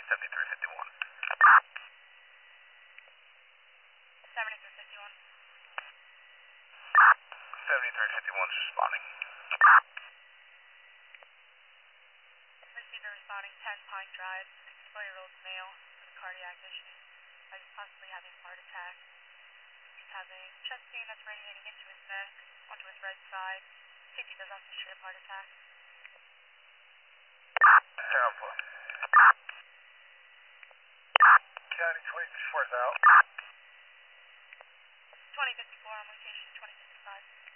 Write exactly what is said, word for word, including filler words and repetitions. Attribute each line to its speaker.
Speaker 1: seventy-three fifty-one.
Speaker 2: seventy-three fifty-one.
Speaker 1: seventy-three fifty-one is responding.
Speaker 2: Receiver responding, ten Pine Drive, sixty-four-year-old male with cardiac issues. Uh, he's possibly having a heart attack. He's having chest pain that's radiating into his neck, onto his right side. C T does not history of heart attack.
Speaker 1: Tampa. County twenty fifty-four is out.
Speaker 2: twenty fifty-four on location, twenty fifty-five.